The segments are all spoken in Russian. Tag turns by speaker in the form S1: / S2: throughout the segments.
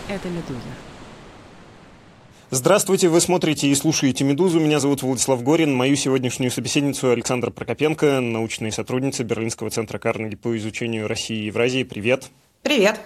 S1: Это «Медуза».
S2: Здравствуйте, вы смотрите и слушаете «Медузу». Меня зовут Владислав Горин. Мою сегодняшнюю собеседницу Александра Прокопенко, научная сотрудница Берлинского центра Карнеги по изучению России и Евразии. Привет.
S3: Привет.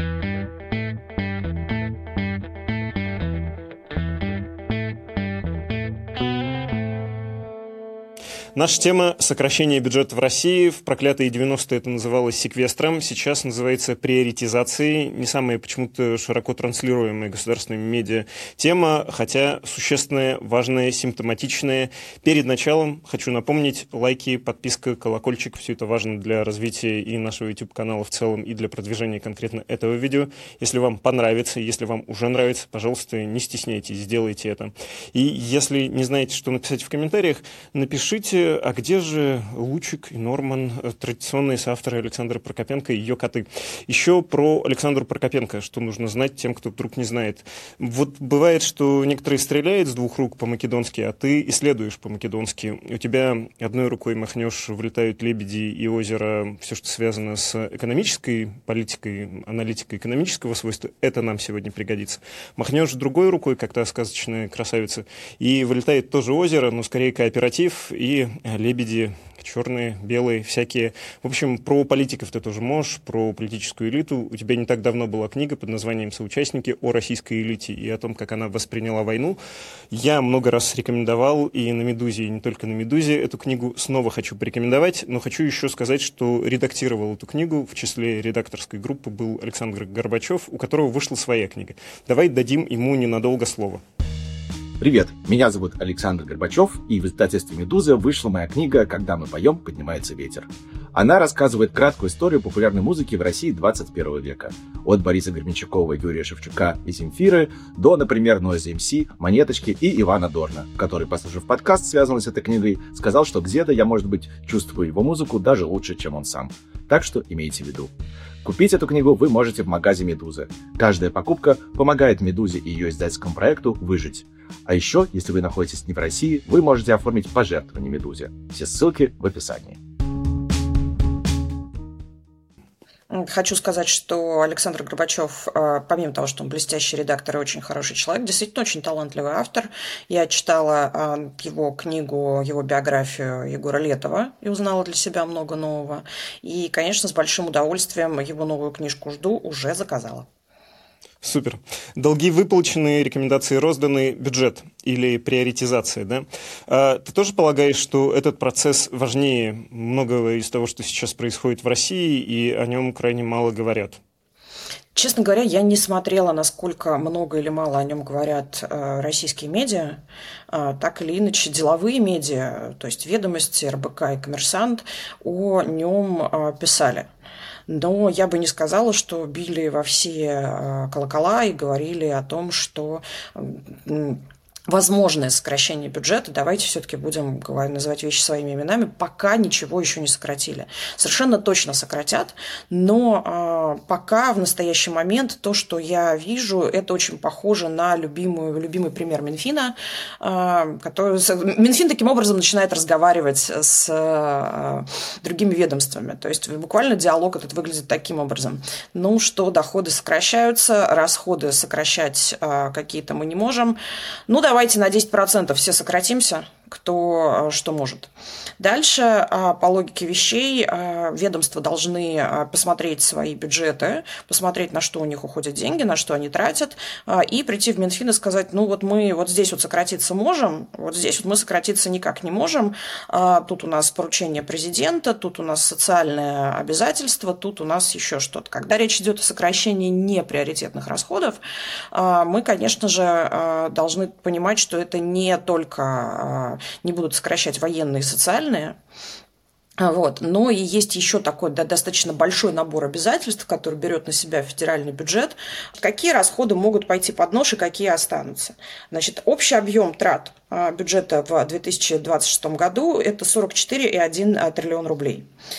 S2: Наша тема – сокращение бюджета в России. В проклятые 90-е это называлось секвестром, сейчас называется приоритизацией. Не самая почему-то широко транслируемая государственными медиа тема, хотя существенная, важная, симптоматичная. Перед началом хочу напомнить: лайки, подписка, колокольчик – все это важно для развития и нашего YouTube-канала в целом, и для продвижения конкретно этого видео. Если вам понравится, если вам уже нравится, пожалуйста, не стесняйтесь, сделайте это. И если не знаете, что написать в комментариях, напишите: а где же Лучик и Норман, традиционные соавторы Александры Прокопенко и ее коты? Еще про Александру Прокопенко, что нужно знать тем, кто вдруг не знает. Вот бывает, что некоторые стреляют с двух рук по-македонски, а ты исследуешь по-македонски. У тебя одной рукой махнешь, влетают лебеди и озеро, все, что связано с экономической политикой, аналитикой экономического свойства, это нам сегодня пригодится. Махнешь другой рукой, как та сказочная красавица, и вылетает тоже озеро, но скорее кооператив, и лебеди черные, белые, всякие. В общем, про политиков ты тоже можешь, про политическую элиту. У тебя не так давно была книга под названием «Соучастники» о российской элите и о том, как она восприняла войну. Я много раз рекомендовал и на «Медузе», и не только на «Медузе». Эту книгу снова хочу порекомендовать, но хочу еще сказать, что редактировал эту книгу. В числе редакторской группы был Александр Горбачев, у которого вышла своя книга. Давай дадим ему ненадолго слово.
S4: Привет, меня зовут Александр Горбачев, и в издательстве «Медуза» вышла моя книга «Когда мы поем, поднимается ветер». Она рассказывает краткую историю популярной музыки в России 21 века. От Бориса Гребенщикова, Юрия Шевчука и Земфиры до, например, Noise MC, Монеточки и Ивана Дорна, который, послушав подкаст, связанный с этой книгой, сказал, что где-то я, может быть, чувствую его музыку даже лучше, чем он сам. Так что имейте в виду. Купить эту книгу вы можете в магазе «Медуза». Каждая покупка помогает «Медузе» и ее издательскому проекту выжить. А еще, если вы находитесь не в России, вы можете оформить пожертвование «Медузе». Все ссылки в описании.
S3: Хочу сказать, что Александр Горбачев, помимо того, что он блестящий редактор и очень хороший человек, действительно очень талантливый автор. Я читала его книгу, его биографию Егора Летова и узнала для себя много нового. И, конечно, с большим удовольствием его новую книжку жду, уже заказала.
S2: Супер. Долги выплачены, рекомендации розданы, бюджет или приоритизация, да? Ты тоже полагаешь, что этот процесс важнее многого из того, что сейчас происходит в России, и о нем крайне мало говорят?
S3: Честно говоря, я не смотрела, насколько много или мало о нем говорят российские медиа. Так или иначе, деловые медиа, то есть «Ведомости», РБК и «Коммерсант» о нем писали. Но я бы не сказала, что били во все колокола и говорили о том, что возможное сокращение бюджета, давайте все-таки будем называть вещи своими именами, пока ничего еще не сократили. Совершенно точно сократят, но пока в настоящий момент то, что я вижу, это очень похоже на любимый пример Минфина. Минфин таким образом начинает разговаривать с другими ведомствами. То есть буквально диалог этот выглядит таким образом. Ну, что доходы сокращаются, расходы сокращать какие-то мы не можем. Ну, давайте на 10% все сократимся, кто что может. Дальше, по логике вещей, ведомства должны посмотреть свои бюджеты, посмотреть, на что у них уходят деньги, на что они тратят, и прийти в Минфин и сказать: ну вот мы вот здесь вот сократиться можем, вот здесь вот мы сократиться никак не можем, тут у нас поручение президента, тут у нас социальное обязательство, тут у нас еще что-то. Когда речь идет о сокращении неприоритетных расходов, мы, конечно же, должны понимать, что это не только не будут сокращать военные и социальные, но и есть еще такой достаточно большой набор обязательств, который берет на себя федеральный бюджет. Какие расходы могут пойти под нож и какие останутся? Значит, общий объем трат бюджета в 2026 году – это 44,1 триллион рублей.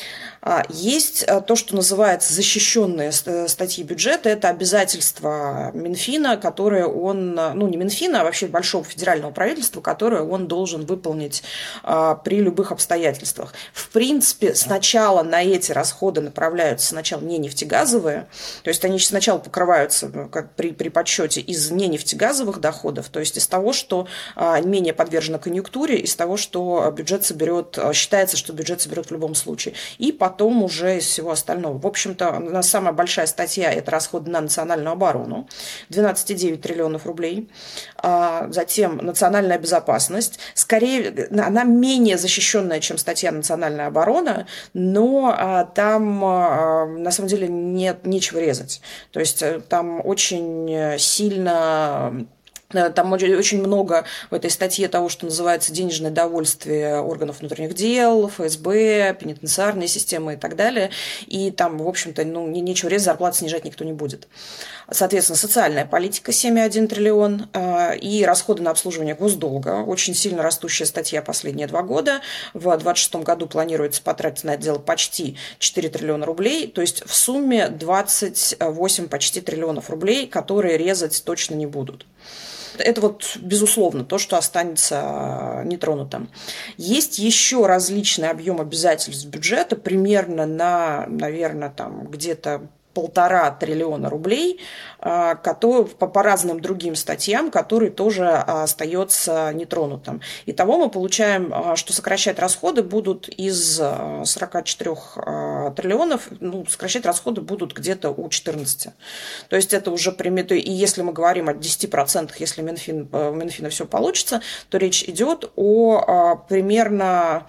S3: Есть то, что называется защищенные статьи бюджета. Это обязательства Минфина, которые он, не Минфина, а вообще большого федерального правительства, которые он должен выполнить при любых обстоятельствах. В принципе, сначала на эти расходы направляются сначала не нефтегазовые, то есть они сначала покрываются как при подсчете из не нефтегазовых доходов, то есть из того, что менее подвержено конъюнктуре, из того, что бюджет соберет, считается, что бюджет соберет в любом случае, и потом уже из всего остального. В общем-то, самая большая статья – это расходы на национальную оборону, 12,9 триллионов рублей, затем национальная безопасность, скорее, она менее защищенная, чем статья «Национальная оборона», но там на самом деле нечего резать. То есть там очень сильно... Там очень много в этой статье того, что называется денежное довольствие органов внутренних дел, ФСБ, пенитенциарной системы и так далее. И там, в общем-то, нечего резать, зарплаты снижать никто не будет. Соответственно, социальная политика 7,1 триллион и расходы на обслуживание госдолга. Очень сильно растущая статья последние 2 года. В 2026 году планируется потратить на это дело почти 4 триллиона рублей. То есть в сумме 28 почти триллионов рублей, которые резать точно не будут. Это вот, безусловно, то, что останется нетронутым. Есть еще различный объем обязательств бюджета, примерно на, наверное, там где-то 1,5 триллиона рублей, которые, по разным другим статьям, которые тоже остается нетронутым. Итого мы получаем, что сокращать расходы будут из 44 триллионов, сокращать расходы будут где-то у 14. То есть это уже примерно, и если мы говорим о 10%, если у Минфина все получится, то речь идет о примерно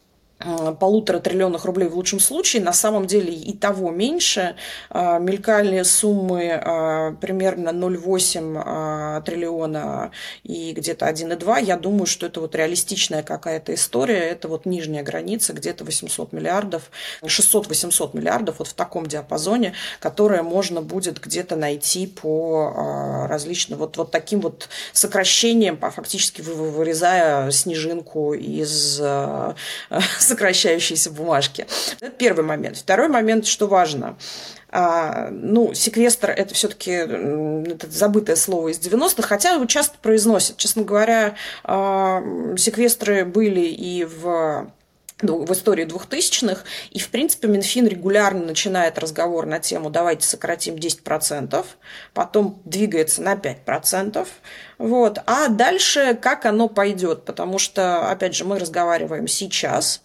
S3: 1,5 триллиона рублей в лучшем случае, на самом деле и того меньше. Мелькали суммы примерно 0,8 триллиона и где-то 1,2. Я думаю, что это вот реалистичная какая-то история, это вот нижняя граница, где-то 800 миллиардов, 600-800 миллиардов, вот в таком диапазоне, которое можно будет где-то найти по различным, вот таким вот сокращением, фактически вырезая снежинку из сокращающиеся бумажки. Это первый момент. Второй момент, что важно. Секвестр – это все-таки забытое слово из 90-х, хотя его часто произносят. Честно говоря, секвестры были и в истории 2000-х, и, в принципе, Минфин регулярно начинает разговор на тему «давайте сократим 10%», потом двигается на 5%, а дальше как оно пойдет, потому что, опять же, мы разговариваем сейчас,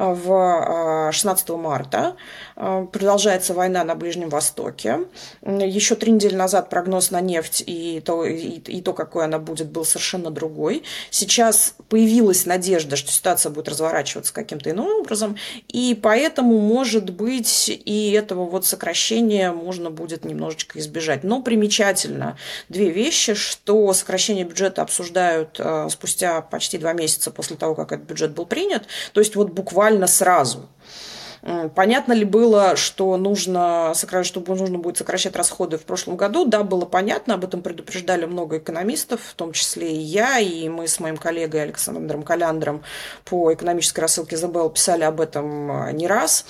S3: 16 марта, продолжается война на Ближнем Востоке, еще 3 недели назад прогноз на нефть и то, какой она будет, был совершенно другой. Сейчас появилась надежда, что ситуация будет разворачиваться каким-то иным образом, и поэтому, может быть, и этого вот сокращения можно будет немножечко избежать. Но примечательно 2 вещи, что сокращение бюджета обсуждают спустя почти 2 месяца после того, как этот бюджет был принят, то есть вот буквально сразу. Понятно ли было, что нужно будет сокращать расходы в прошлом году? Да, было понятно, об этом предупреждали много экономистов, в том числе и я, и мы с моим коллегой Александром Коляндром по экономической рассылке ЗБЛ писали об этом не раз.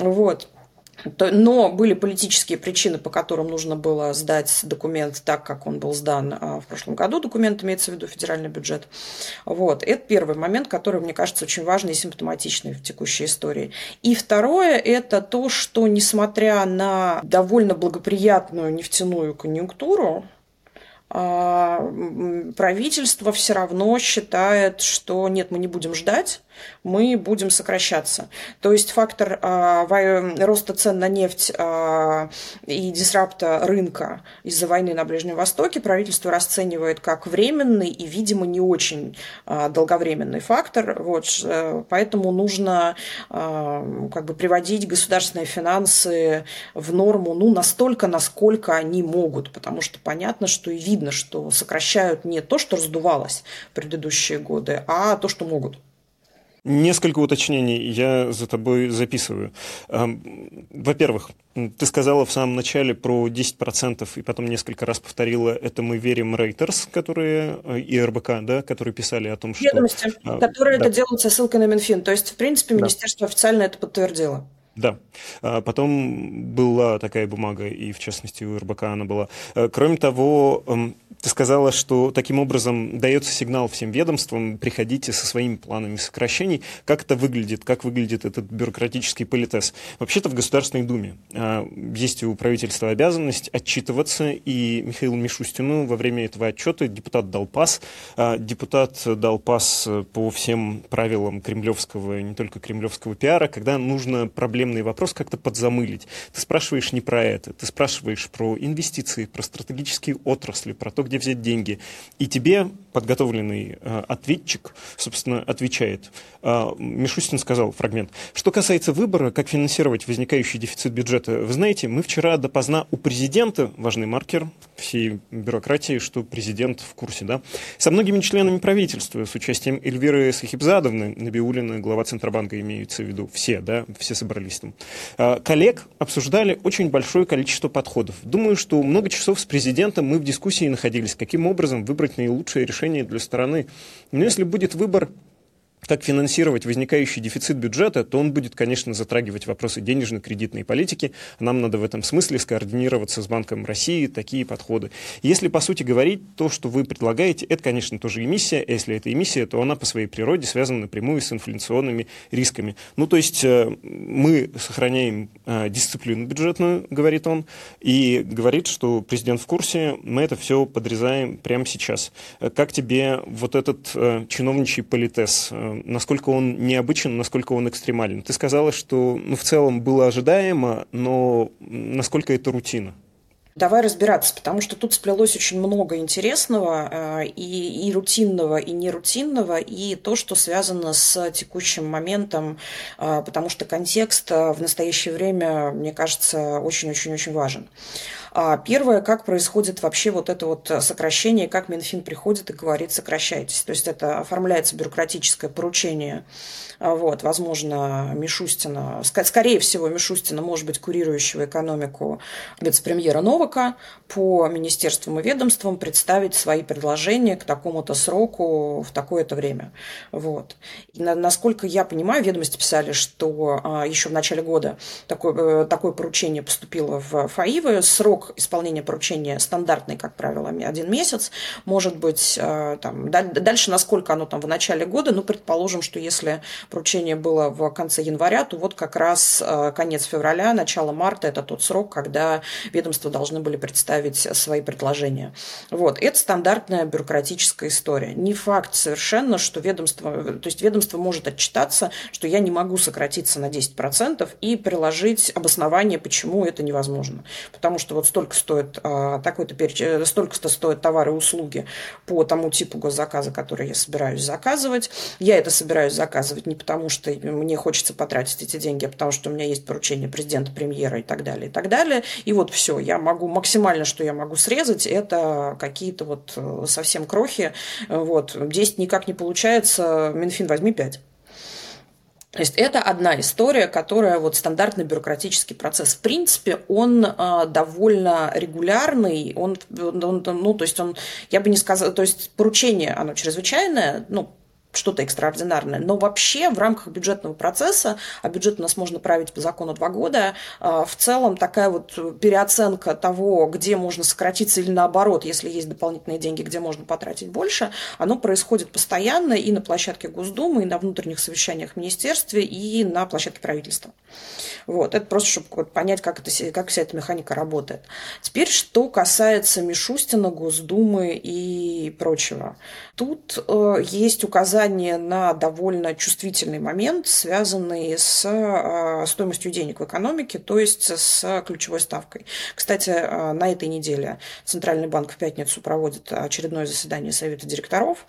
S3: Но были политические причины, по которым нужно было сдать документ так, как он был сдан в прошлом году. Документ имеется в виду федеральный бюджет. Это первый момент, который, мне кажется, очень важный и симптоматичный в текущей истории. И второе – это то, что, несмотря на довольно благоприятную нефтяную конъюнктуру, правительство все равно считает, что нет, мы не будем ждать, мы будем сокращаться. То есть фактор роста цен на нефть и дисрапта рынка из-за войны на Ближнем Востоке правительство расценивает как временный и, видимо, не очень долговременный фактор. Поэтому нужно приводить государственные финансы в норму настолько, насколько они могут, потому что понятно, что и видно, что сокращают не то, что раздувалось в предыдущие годы, а то, что могут.
S2: Несколько уточнений я за тобой записываю. Во-первых, ты сказала в самом начале про 10% и потом несколько раз повторила, это мы верим Reuters, которые и РБК, да, которые писали о том, что...
S3: Ведомости, которые это делают со ссылкой на Минфин. То есть, в принципе, министерство официально это подтвердило.
S2: Да. Потом была такая бумага, и в частности у РБК она была. Кроме того, ты сказала, что таким образом дается сигнал всем ведомствам: приходите со своими планами сокращений. Как это выглядит? Как выглядит этот бюрократический политез? Вообще-то в Государственной Думе есть у правительства обязанность отчитываться, и Михаилу Мишустину во время этого отчета депутат дал пас. Депутат дал пас по всем правилам кремлевского, не только кремлевского пиара, когда нужно проблемный вопрос как-то подзамылить. Ты спрашиваешь не про это, ты спрашиваешь про инвестиции, про стратегические отрасли, про то, где взять деньги. И тебе подготовленный ответчик, собственно, отвечает. Мишустин сказал, фрагмент: что касается выбора, как финансировать возникающий дефицит бюджета, вы знаете, мы вчера допоздна у президента, важный маркер всей бюрократии, что президент в курсе, да, со многими членами правительства, с участием Эльвиры Сахибзадовны, Набиуллина, глава Центробанка, имеется в виду, все, да, все собрались там, коллег, обсуждали очень большое количество подходов. Думаю, что много часов с президентом мы в дискуссии находились, каким образом выбрать наилучшее решение для страны. Но если будет выбор, как финансировать возникающий дефицит бюджета, то он будет, конечно, затрагивать вопросы денежно-кредитной политики. Нам надо в этом смысле скоординироваться с Банком России, такие подходы. Если, по сути, говорить, то, что вы предлагаете, это, конечно, тоже эмиссия. А если это эмиссия, то она по своей природе связана напрямую с инфляционными рисками. Ну, то есть мы сохраняем дисциплину бюджетную, говорит он, и говорит, что президент в курсе, мы это все подрезаем прямо сейчас. Как тебе вот этот чиновничий политез? Насколько он необычен, насколько он экстремален? Ты сказала, что в целом было ожидаемо, но насколько это рутина?
S3: Давай разбираться, потому что тут сплелось очень много интересного, и рутинного, и нерутинного, и то, что связано с текущим моментом, потому что контекст в настоящее время, мне кажется, очень-очень-очень важен. Первое, как происходит вообще вот это вот сокращение, как Минфин приходит и говорит: сокращайтесь. То есть это оформляется бюрократическое поручение, возможно, Мишустина, скорее всего, Мишустина, может быть, курирующего экономику вице-премьера Новака, по министерствам и ведомствам представить свои предложения к такому-то сроку в такое-то время. И насколько я понимаю, ведомости писали, что еще в начале года такое поручение поступило в ФАИВы. Срок исполнения поручения стандартный, как правило, 1 месяц. Может быть, дальше, насколько оно в начале года, предположим, что если поручение было в конце января, то как раз конец февраля, начало марта – это тот срок, когда ведомства должны были представить свои предложения. Это стандартная бюрократическая история. Не факт совершенно, что ведомство может отчитаться, что я не могу сократиться на 10% и приложить обоснование, почему это невозможно. Потому что столько стоит столько-то стоят товары и услуги по тому типу госзаказа, который я собираюсь заказывать. Я это собираюсь заказывать не потому, что мне хочется потратить эти деньги, а потому что у меня есть поручение президента, премьера и так далее, и так далее. И все, я могу максимально, что я могу срезать, это какие-то совсем крохи. 10 никак не получается, Минфин, возьми 5. То есть это одна история, которая стандартный бюрократический процесс. В принципе, он довольно регулярный, я бы не сказала, то есть поручение, оно чрезвычайное, что-то экстраординарное. Но вообще в рамках бюджетного процесса, а бюджет у нас можно править по закону 2 года, в целом такая переоценка того, где можно сократиться или наоборот, если есть дополнительные деньги, где можно потратить больше, оно происходит постоянно и на площадке Госдумы, и на внутренних совещаниях в министерстве, и на площадке правительства. Это просто, чтобы понять, как вся эта механика работает. Теперь, что касается Мишустина, Госдумы и прочего. Тут есть указание на довольно чувствительный момент, связанный с стоимостью денег в экономике, то есть с ключевой ставкой. Кстати, на этой неделе Центральный банк в пятницу проводит очередное заседание Совета директоров.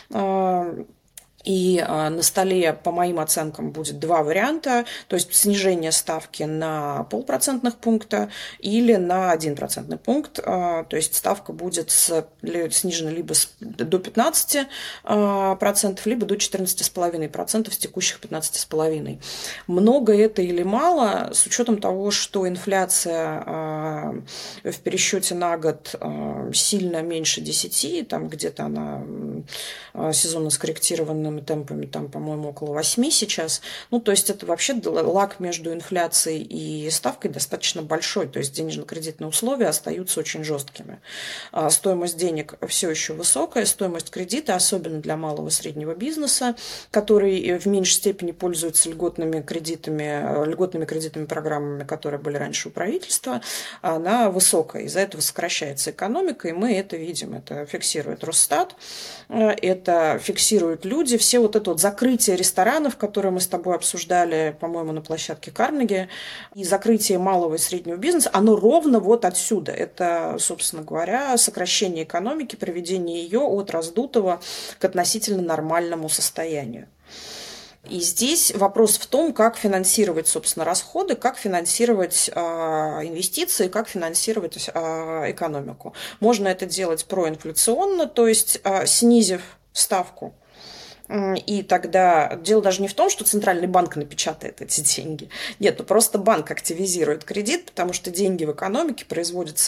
S3: И на столе, по моим оценкам, будет 2 варианта, то есть снижение ставки на 0,5% пункта или на 1% пункт, то есть ставка будет снижена либо до 15%, либо до 14,5% с текущих 15,5%. Много это или мало, с учетом того, что инфляция в пересчете на год сильно меньше 10%, там где-то она сезонно скорректированным ускоренными темпами, там, по-моему, около 8 сейчас. Ну, то есть это вообще лаг между инфляцией и ставкой достаточно большой, то есть денежно-кредитные условия остаются очень жесткими. Стоимость денег все еще высокая, стоимость кредита, особенно для малого и среднего бизнеса, который в меньшей степени пользуется льготными кредитными программами, которые были раньше у правительства, она высокая. Из-за этого сокращается экономика, и мы это видим. Это фиксирует Росстат, это фиксируют люди. Все вот это вот закрытие ресторанов, которые мы с тобой обсуждали, по-моему, на площадке Карнеги, и закрытие малого и среднего бизнеса, оно ровно вот отсюда. Это, собственно говоря, сокращение экономики, приведение ее от раздутого к относительно нормальному состоянию. И здесь вопрос в том, как финансировать, собственно, расходы, как финансировать инвестиции, как финансировать экономику. Можно это делать проинфляционно, то есть снизив ставку. И тогда дело даже не в том, что центральный банк напечатает эти деньги. Нет, просто банк активизирует кредит, потому что деньги в экономике печатаются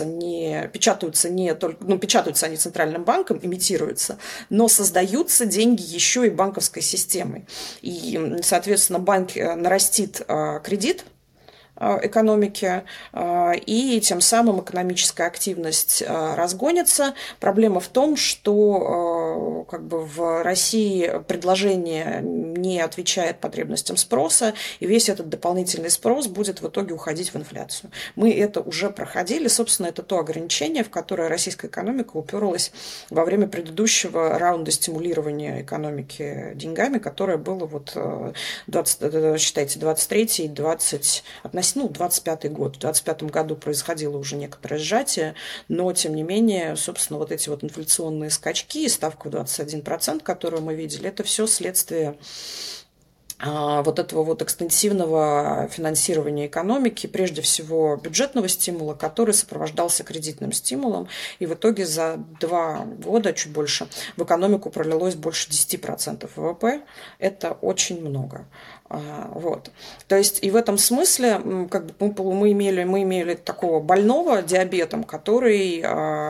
S3: они центральным банком, имитируются, но создаются деньги еще и банковской системой. И, соответственно, банк нарастит кредит экономики, и тем самым экономическая активность разгонится. Проблема в том, что в России предложение не отвечает потребностям спроса, и весь этот дополнительный спрос будет в итоге уходить в инфляцию. Мы это уже проходили, собственно, это то ограничение, в которое российская экономика уперлась во время предыдущего раунда стимулирования экономики деньгами, которое было считайте, 23 и 25 год. В 25 году происходило уже некоторое сжатие, но, тем не менее, собственно, вот эти вот инфляционные скачки и ставка в 21%, которую мы видели, это все следствие вот этого вот экстенсивного финансирования экономики, прежде всего бюджетного стимула, который сопровождался кредитным стимулом, и в итоге за 2 года, чуть больше, в экономику пролилось больше 10% ВВП. Это очень много. Вот. То есть и в этом смысле мы имели такого больного диабетом, который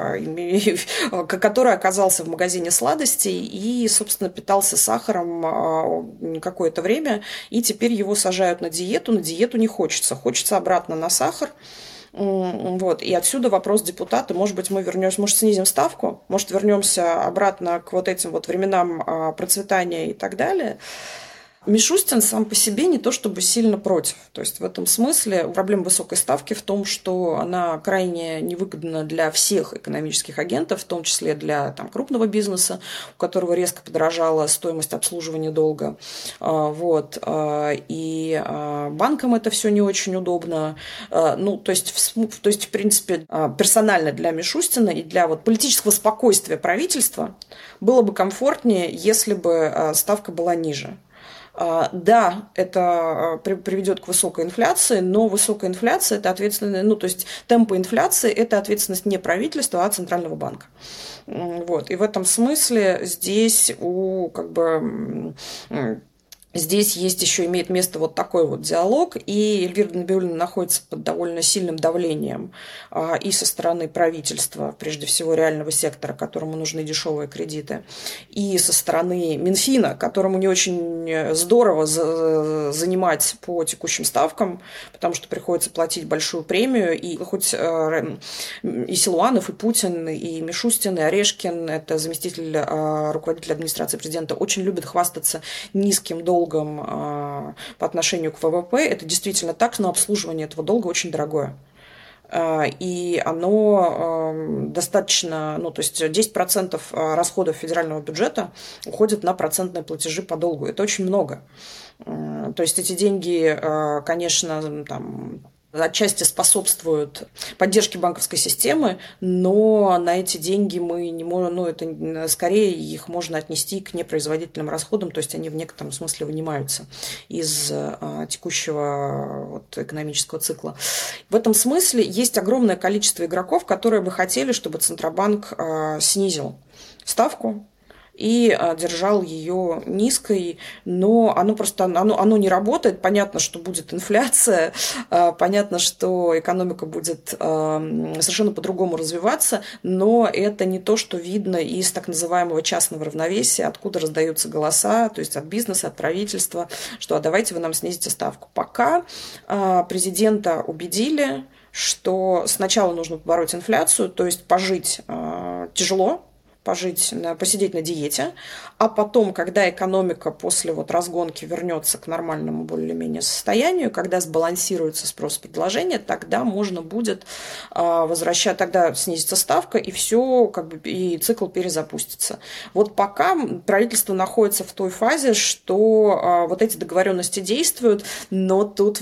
S3: оказался в магазине сладостей и, собственно, питался сахаром какое-то время, и теперь его сажают на диету не хочется обратно на сахар. Вот. И отсюда вопрос депутата, может быть, мы вернемся, может, снизим ставку, может, вернемся обратно к вот этим вот временам процветания и так далее. Мишустин сам по себе не то чтобы сильно против. То есть в этом смысле проблема высокой ставки в том, что она крайне невыгодна для всех экономических агентов, в том числе для крупного бизнеса, у которого резко подорожала стоимость обслуживания долга. Вот. И банкам это все не очень удобно. То есть, в принципе, персонально для Мишустина и для политического спокойствия правительства было бы комфортнее, если бы ставка была ниже. Да, это приведет к высокой инфляции, но высокая инфляция – это ответственность, то есть темпы инфляции – это ответственность не правительства, а Центрального банка. Вот. И в этом смысле здесь здесь имеет место вот такой вот диалог, и Эльвира Набиуллина находится под довольно сильным давлением и со стороны правительства, прежде всего реального сектора, которому нужны дешевые кредиты, и со стороны Минфина, которому не очень здорово занимать по текущим ставкам, потому что приходится платить большую премию, и хоть и Силуанов, и Путин, и Мишустин, и Орешкин, это заместитель руководителя администрации президента, очень любят хвастаться низким долгом по отношению к ВВП, это действительно так, но обслуживание этого долга очень дорогое. И оно достаточно, то есть 10% расходов федерального бюджета уходят на процентные платежи по долгу. Это очень много. То есть эти деньги, конечно, отчасти способствуют поддержке банковской системы, но на эти деньги мы не можем, скорее их можно отнести к непроизводительным расходам, то есть они в некотором смысле вынимаются из текущего экономического цикла. В этом смысле есть огромное количество игроков, которые бы хотели, чтобы Центробанк снизил ставку и держал ее низкой, но оно не работает. Понятно, что будет инфляция, понятно, что экономика будет совершенно по-другому развиваться, но это не то, что видно из так называемого частного равновесия, откуда раздаются голоса, то есть от бизнеса, от правительства, что давайте вы нам снизите ставку. Пока президента убедили, что сначала нужно побороть инфляцию, то есть пожить тяжело, посидеть на диете, а потом, когда экономика после разгонки вернется к нормальному более-менее состоянию, когда сбалансируется спрос и предложение, тогда можно будет возвращать, тогда снизится ставка, и все, и цикл перезапустится. Вот пока правительство находится в той фазе, что эти договоренности действуют, но тут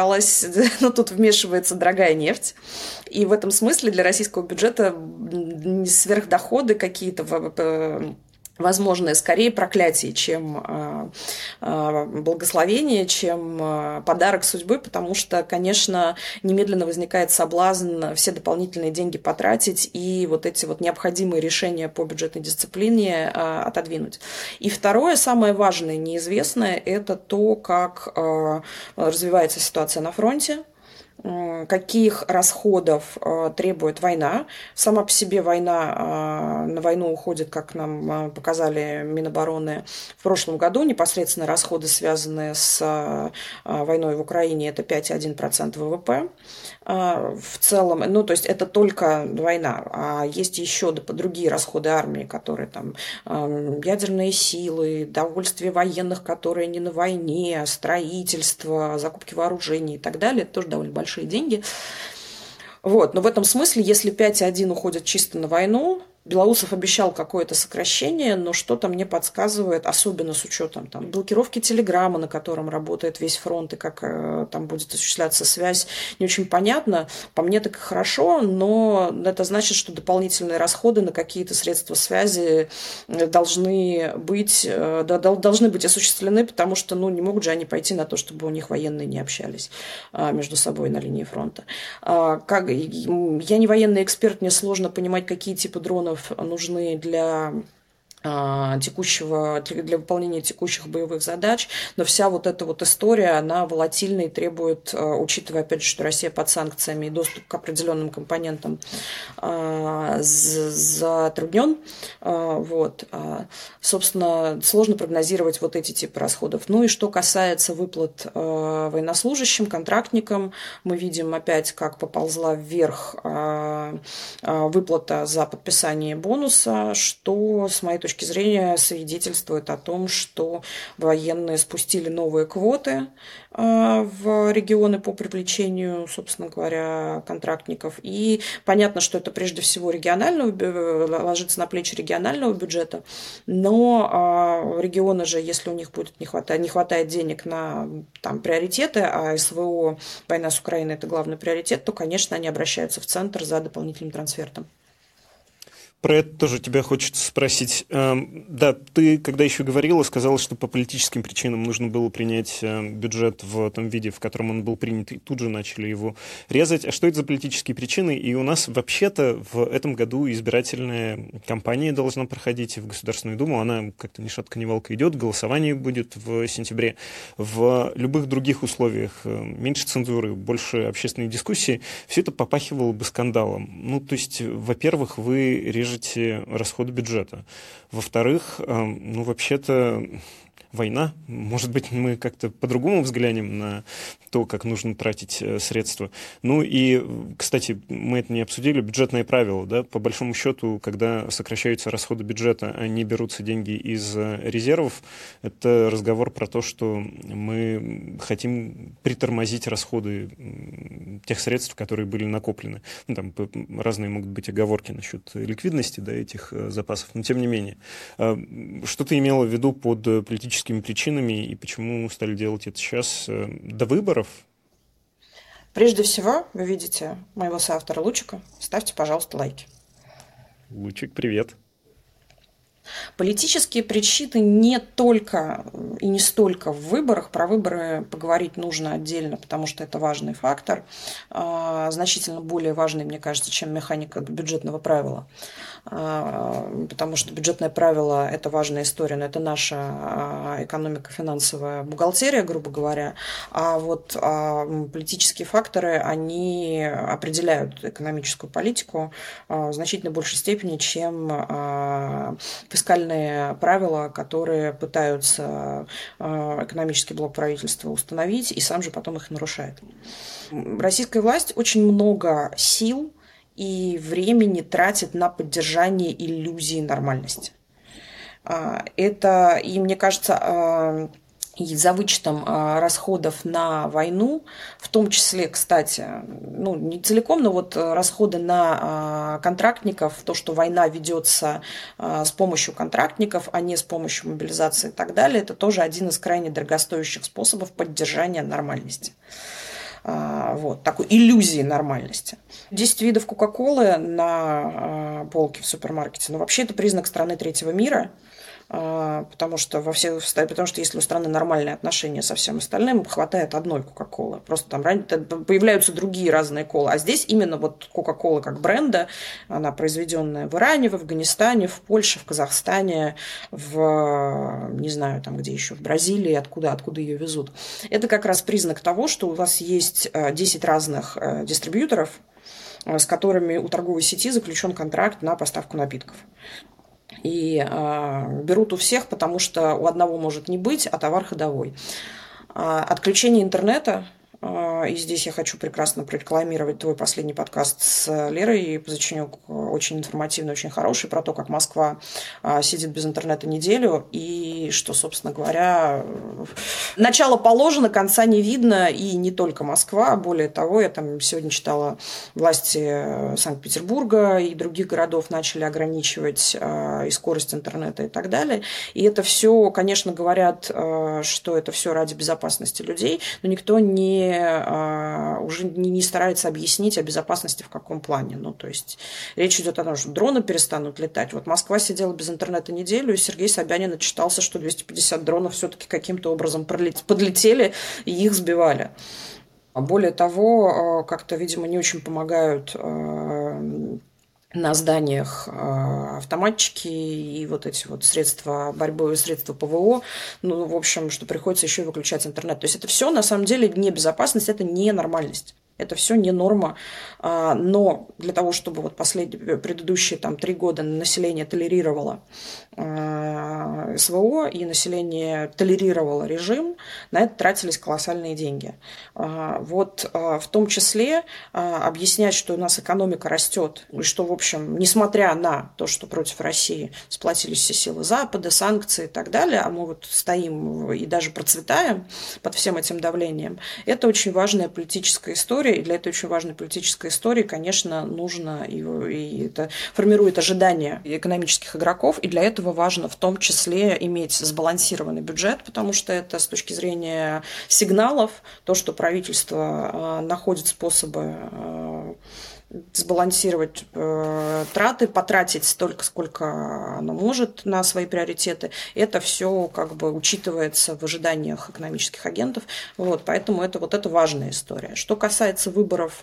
S3: вмешивается дорогая нефть, и в этом смысле для российского бюджета сверхдоходы какие-то возможное скорее проклятие, чем благословение, чем подарок судьбы, потому что, конечно, немедленно возникает соблазн все дополнительные деньги потратить и эти необходимые решения по бюджетной дисциплине отодвинуть. И второе, самое важное, неизвестное, это то, как развивается ситуация на фронте, каких расходов требует война. Сама по себе война, на войну уходит, как нам показали Минобороны в прошлом году, непосредственно расходы, связанные с войной в Украине, это 5,1% ВВП. В целом, то есть это только война, а есть еще другие расходы армии, которые ядерные силы, довольствие военных, которые не на войне, строительство, закупки вооружений и так далее, это тоже довольно большие деньги. Но в этом смысле, если 5,1 уходит чисто на войну, Белоусов обещал какое-то сокращение, но что-то мне подсказывает, особенно с учетом блокировки телеграмма, на котором работает весь фронт, и как там будет осуществляться связь, не очень понятно. По мне так и хорошо, но это значит, что дополнительные расходы на какие-то средства связи должны быть осуществлены, потому что не могут же они пойти на то, чтобы у них военные не общались между собой на линии фронта. Я не военный эксперт, мне сложно понимать, какие типы дронов нужны для выполнения текущих боевых задач, но вся эта история, она волатильна и требует, учитывая, опять же, что Россия под санкциями и доступ к определенным компонентам затруднен. Собственно, сложно прогнозировать эти типы расходов. И что касается выплат военнослужащим, контрактникам, мы видим опять, как поползла вверх выплата за подписание бонуса, что, с моей точки зрения, свидетельствует о том, что военные спустили новые квоты в регионы по привлечению, собственно говоря, контрактников. И понятно, что это прежде всего ложится на плечи регионального бюджета, но регионы же, если у них будет не хватает денег на приоритеты, а СВО, война с Украиной – это главный приоритет, то, конечно, они обращаются в центр за дополнительным трансфертом.
S2: Про это тоже тебя хочется спросить. Да, ты, когда еще говорила, сказала, что по политическим причинам нужно было принять бюджет в том виде, в котором он был принят, и тут же начали его резать. А что это за политические причины? И у нас вообще-то в этом году избирательная кампания должна проходить в Государственную Думу. Она как-то ни шатка, ни валка идет, голосование будет в сентябре. В любых других условиях меньше цензуры, больше общественной дискуссии, все это попахивало бы скандалом. То есть, во-первых, вы режете расходы бюджета. Во-вторых, вообще-то война. Может быть, мы как-то по-другому взглянем на то, как нужно тратить средства. И, кстати, мы это не обсудили, бюджетные правила. Да? По большому счету, когда сокращаются расходы бюджета, а не берутся деньги из резервов, это разговор про то, что мы хотим притормозить расходы тех средств, которые были накоплены. Там разные могут быть оговорки насчет ликвидности, да, этих запасов, но тем не менее. Что ты имела в виду под политическими причинами и почему стали делать это сейчас до выборов?
S3: Прежде всего, вы видите моего соавтора Лучика. Ставьте, пожалуйста, лайки.
S2: Лучик, привет.
S3: Политические причины не только и не столько в выборах. Про выборы поговорить нужно отдельно, потому что это важный фактор, значительно более важный, мне кажется, чем механика бюджетного правила. потому что бюджетное правило – это важная история, но это наша экономика, финансовая бухгалтерия, грубо говоря. А вот политические факторы, они определяют экономическую политику в значительно большей степени, чем фискальные правила, которые пытаются экономический блок правительства установить, и сам же потом их нарушает. Российская власть очень много сил и времени тратит на поддержание иллюзии нормальности. Это, и мне кажется, и за вычетом расходов на войну, в том числе, кстати, не целиком, но вот расходы на контрактников, то, что война ведется с помощью контрактников, а не с помощью мобилизации и так далее, это тоже один из крайне дорогостоящих способов поддержания нормальности. Вот, такой иллюзии нормальности. 10 видов Кока-Колы на полке в супермаркете, вообще это признак страны третьего мира, потому что если у страны нормальные отношения со всем остальным, хватает одной Кока-Колы. Просто там появляются другие разные колы. А здесь именно вот Кока-Кола как бренда, она произведенная в Иране, в Афганистане, в Польше, в Казахстане, не знаю, там где еще, в Бразилии, откуда ее везут. Это как раз признак того, что у вас есть 10 разных дистрибьюторов, с которыми у торговой сети заключен контракт на поставку напитков. И берут у всех, потому что у одного может не быть, а товар ходовой. Отключение интернета. И здесь я хочу прекрасно прорекламировать твой последний подкаст с Лерой Позаченюк, очень информативный, очень хороший, про то, как Москва сидит без интернета неделю, и что, собственно говоря, начало положено, конца не видно, и не только Москва, более того, я там сегодня читала, власти Санкт-Петербурга и других городов начали ограничивать и скорость интернета и так далее, и это все, конечно, говорят, что это все ради безопасности людей, но никто уже не старается объяснить о безопасности в каком плане. То есть речь идет о том, что дроны перестанут летать. Вот Москва сидела без интернета неделю, и Сергей Собянин отчитался, что 250 дронов все-таки каким-то образом подлетели и их сбивали. Более того, как-то, видимо, не очень помогают на зданиях автоматчики и вот эти вот средства борьбы, средства ПВО, в общем, что приходится еще и выключать интернет. То есть это все на самом деле не безопасность, это не нормальность. Это все не норма, но для того, чтобы вот предыдущие 3 года население толерировало СВО и население толерировало режим, на это тратились колоссальные деньги. Вот в том числе объяснять, что у нас экономика растет, и что, в общем, несмотря на то, что против России сплотились все силы Запада, санкции и так далее, а мы вот стоим и даже процветаем под всем этим давлением, это очень важная политическая история. И для этой очень важной политической истории, конечно, нужно, и это формирует ожидания экономических игроков, и для этого важно в том числе иметь сбалансированный бюджет, потому что это с точки зрения сигналов, то, что правительство находит способы сбалансировать траты, потратить столько, сколько оно может на свои приоритеты. Это все учитывается в ожиданиях экономических агентов. Поэтому это важная история. Что касается выборов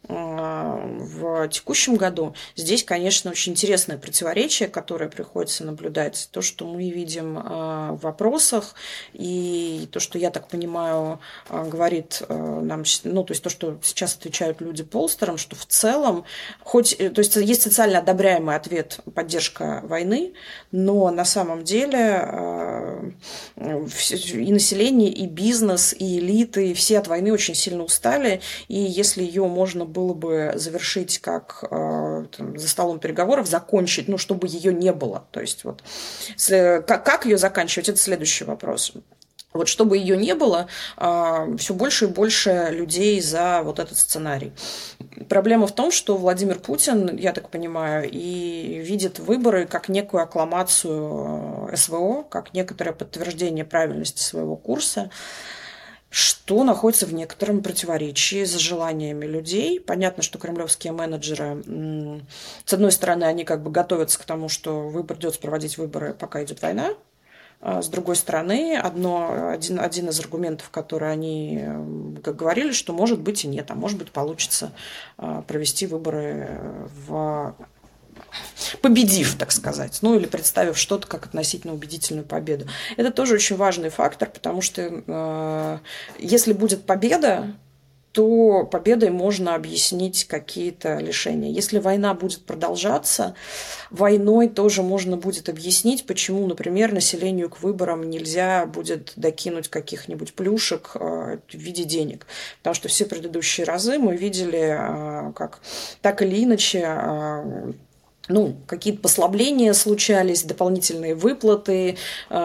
S3: в текущем году, здесь, конечно, очень интересное противоречие, которое приходится наблюдать. То, что мы видим в вопросах, и то, что, я так понимаю, говорит нам, то есть то, что сейчас отвечают люди полстерам, что в целом, то есть есть социально одобряемый ответ поддержка войны, но на самом деле и население, и бизнес, и элиты, и все от войны очень сильно устали, и если ее можно было бы завершить как за столом переговоров, закончить, чтобы ее не было, то есть как ее заканчивать, это следующий вопрос. Чтобы ее не было, все больше и больше людей за этот сценарий. Проблема в том, что Владимир Путин, я так понимаю, и видит выборы как некую аккламацию СВО, как некоторое подтверждение правильности своего курса, что находится в некотором противоречии с желаниями людей. Понятно, что кремлевские менеджеры, с одной стороны, они готовятся к тому, что придется проводить выборы, пока идет война. С другой стороны, один из аргументов, который они говорили, что может быть и нет, а может быть получится провести выборы в победив, так сказать, ну или представив что-то как относительно убедительную победу. Это тоже очень важный фактор, потому что если будет победа, то победой можно объяснить какие-то лишения. Если война будет продолжаться, войной тоже можно будет объяснить, почему, например, населению к выборам нельзя будет докинуть каких-нибудь плюшек в виде денег. Потому что все предыдущие разы мы видели, как так или иначе какие-то послабления случались, дополнительные выплаты,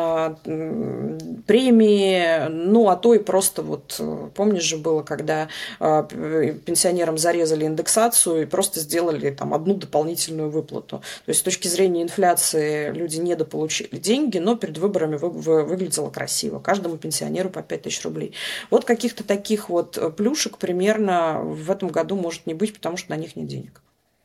S3: премии, а то и просто помнишь же было, когда пенсионерам зарезали индексацию и просто сделали там одну дополнительную выплату. То есть с точки зрения инфляции люди недополучили деньги, но перед выборами выглядело красиво. Каждому пенсионеру по 5000 рублей. Вот каких-то таких плюшек примерно в этом году может не быть, потому что на них нет денег.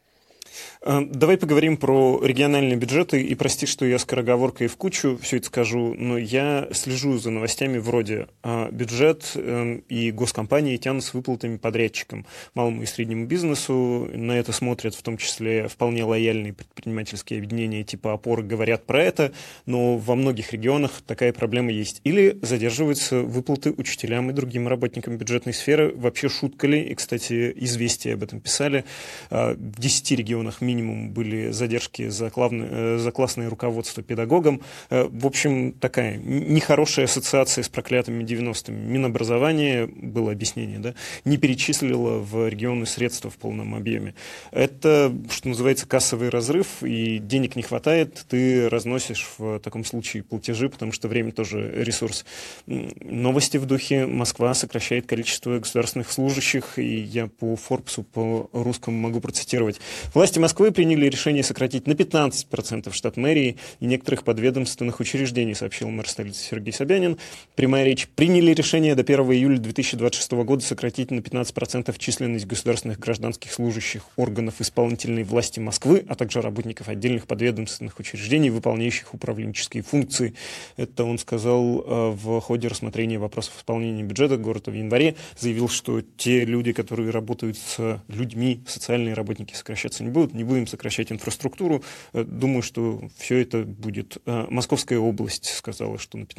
S2: Давай поговорим про региональные бюджеты. И прости, что я скороговоркой в кучу все это скажу, но я слежу за новостями вроде бюджет и госкомпании тянут с выплатами подрядчикам, малому и среднему бизнесу. На это смотрят в том числе вполне лояльные предпринимательские объединения типа «Опоры», говорят про это, но во многих регионах такая проблема есть. Или задерживаются выплаты учителям и другим работникам бюджетной сферы. Вообще шутка ли? И, кстати, «Известия» об этом писали. В 10 регионах минимум были задержки за классное руководство педагогам. В общем, такая нехорошая ассоциация с проклятыми 90-ми. Минобразование, было объяснение, да, не перечислило в регионы средства в полном объеме. Это, что называется, кассовый разрыв, и денег не хватает, ты разносишь в таком случае платежи, потому что время тоже ресурс. Новости в духе: Москва сокращает количество государственных служащих, и я по Форбсу, по русскому могу процитировать. Власти Москвы приняли решение сократить на 15% штат мэрии и некоторых подведомственных учреждений, сообщил мэр столицы Сергей Собянин. Прямая речь. Приняли решение до 1 июля 2026 года сократить на 15% численность государственных гражданских служащих органов исполнительной власти Москвы, а также работников отдельных подведомственных учреждений, выполняющих управленческие функции. Это он сказал в ходе рассмотрения вопросов исполнения бюджета города в январе. Заявил, что те люди, которые работают с людьми, социальные работники, сокращаться не будем сокращать инфраструктуру. Думаю, что все это будет. Московская область сказала, что на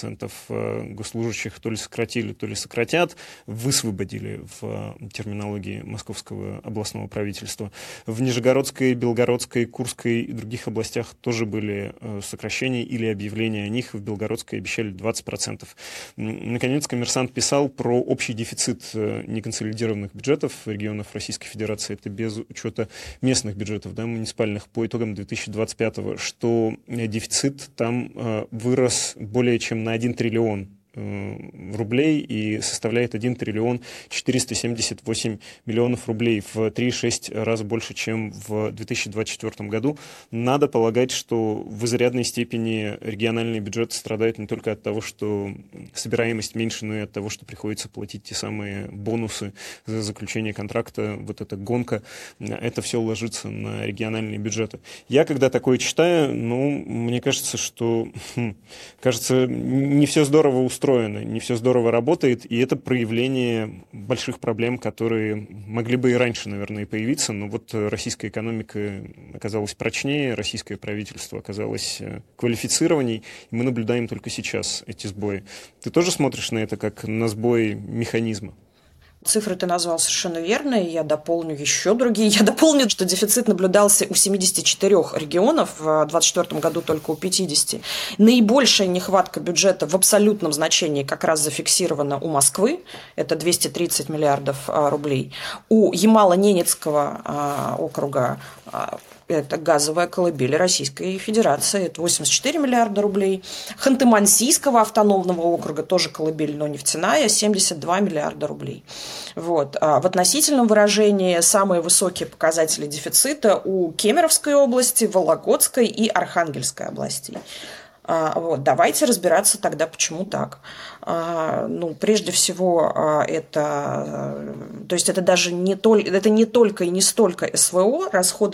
S2: 15% госслужащих то ли сократили, то ли сократят, высвободили в терминологии московского областного правительства. В Нижегородской, Белгородской, Курской и других областях тоже были сокращения или объявления о них. В Белгородской обещали 20%. Наконец, «Коммерсант» писал про общий дефицит неконсолидированных бюджетов регионов Российской Федерации. Это без учета местных бюджетов, да, муниципальных, по итогам 2025-го, что дефицит там вырос более чем на 1 триллион рублей и составляет 1 триллион 478 миллионов рублей, в 3,6 раза больше, чем в 2024 году. Надо полагать, что в изрядной степени региональные бюджеты страдают не только от того, что собираемость меньше, но и от того, что приходится платить те самые бонусы за заключение контракта, вот эта гонка, это все ложится на региональные бюджеты. Я, когда такое читаю, мне кажется, что не все здорово устроено, не все здорово работает, и это проявление больших проблем, которые могли бы и раньше, наверное, появиться, но вот российская экономика оказалась прочнее, российское правительство оказалось квалифицированней, и мы наблюдаем только сейчас эти сбои. Ты тоже смотришь на это как на сбой механизма?
S3: Цифры ты назвал совершенно верно, и я дополню еще другие. Я дополню, что дефицит наблюдался у 74 регионов, в 2024 году только у 50. Наибольшая нехватка бюджета в абсолютном значении как раз зафиксирована у Москвы, это 230 миллиардов рублей. У Ямало-Ненецкого округа это газовая колыбель Российской Федерации, это 84 миллиарда рублей. Ханты-Мансийского автономного округа тоже колыбель, но нефтяная, 72 миллиарда рублей. Вот. В относительном выражении самые высокие показатели дефицита у Кемеровской области, Вологодской и Архангельской областей. Давайте разбираться тогда, почему так. Прежде всего, это даже не только и не столько СВО, расходы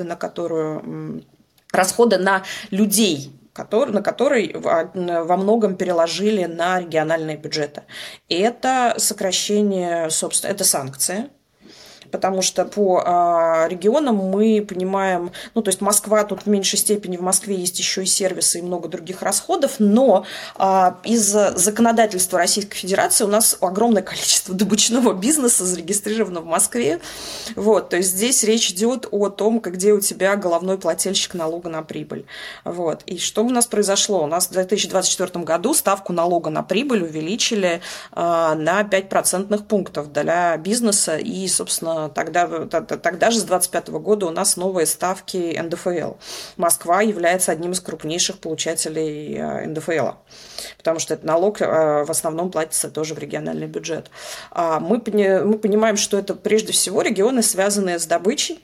S3: на людей, на которые во многом переложили на региональные бюджеты. Это сокращение, собственно, это санкции. потому что по регионам мы понимаем, ну, то есть Москва тут в меньшей степени, в Москве есть еще и сервисы и много других расходов, но из законодательства Российской Федерации у нас огромное количество добычного бизнеса зарегистрировано в Москве. Вот, то есть здесь речь идет о том, где у тебя головной плательщик налога на прибыль. Вот. И что у нас произошло? У нас в 2024 году ставку налога на прибыль увеличили на 5 процентных пунктов для бизнеса, и, собственно, тогда же с 2025 года у нас новые ставки НДФЛ. Москва является одним из крупнейших получателей НДФЛ, потому что этот налог в основном платится тоже в региональный бюджет. Мы понимаем, что это прежде всего регионы, связанные с добычей